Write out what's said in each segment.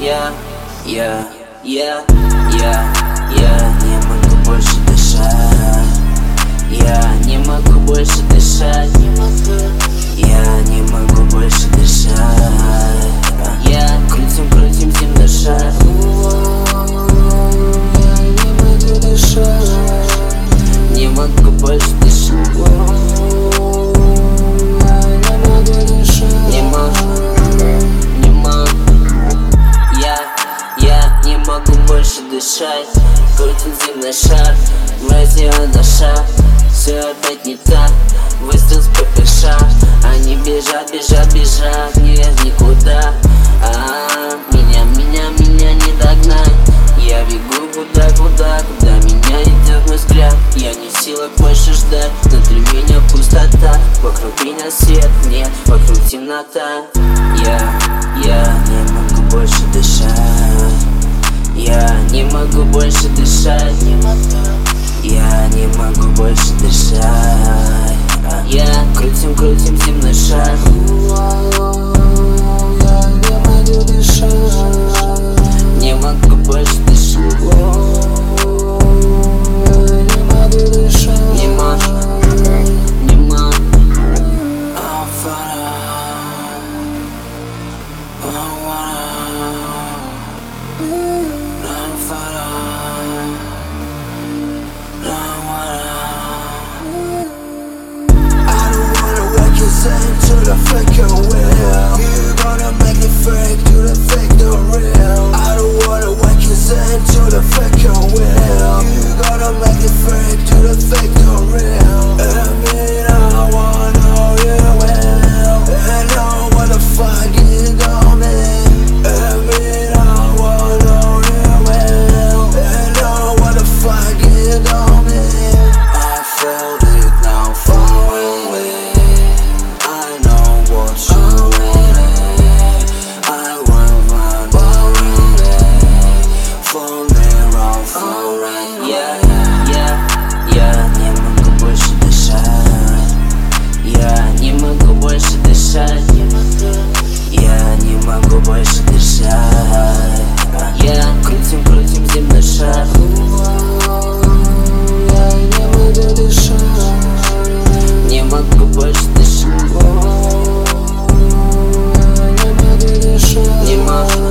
Я не могу больше дышать. Я не могу больше дышать. Я не могу больше дышать. Я крутим земной шар. Я не могу дышать. Не могу больше дышать. Я не могу дышать. Не могу. Я не могу больше дышать. Крутим земной шар, радио на шаг. Все опять не так, выстрел с ППШ. Они бежат, нет никуда. Меня не догнать. Я бегу куда меня идет мой взгляд. Я не в силах больше ждать. Внутри меня пустота, вокруг меня свет нет, вокруг темнота. Я не могу больше дышать. Я не могу больше дышать. Я не могу больше дышать. Я крутим земной шар. Я не могу дышать. Не могу больше дышать. Не могу дышать. Не могу. To the fake and real, you gonna make it fake to the fake the real. I don't wanna wake you to the fake and real. You gonna make it fake to the fake the real. I mean I wanna know you well, and know what the fuck you gon' be. I mean I wanna know you well, and know what the fuck you gon' be. I felt it now falling away. Я не могу больше дышать. Я не могу больше дышать. Я не могу больше дышать. Я крутим земной шар. Я не могу дышать. Не могу больше дышать. Не могу дышать. Не могу.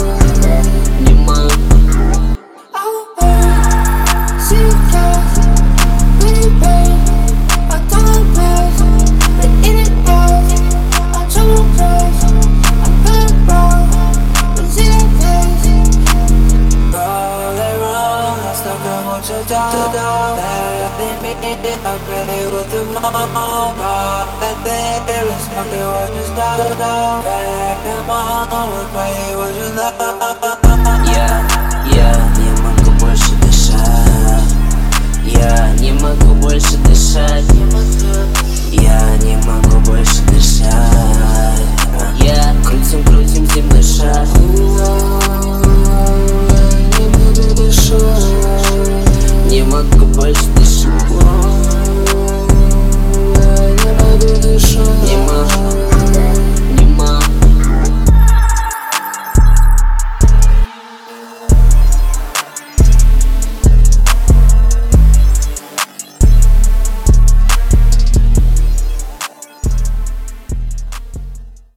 I really with the moment. That there is something what you started out. Back and on, what way would you love?